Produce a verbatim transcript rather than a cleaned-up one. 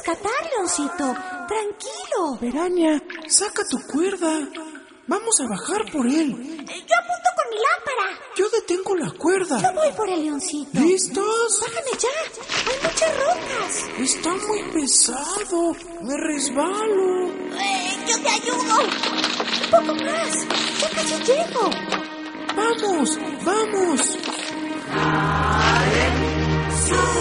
rescatar, Leoncito. Tranquilo. Veraña, saca tu cuerda. Vamos a bajar por él. Yo apunto con mi lámpara. Yo detengo la cuerda. Yo voy por el Leoncito. ¿Listos? Bájame ya. Hay muchas rocas. Está muy pesado. Me resbalo. Eh, yo te ayudo. Un poco más. Ya casi llego. Vamos, vamos. Sube.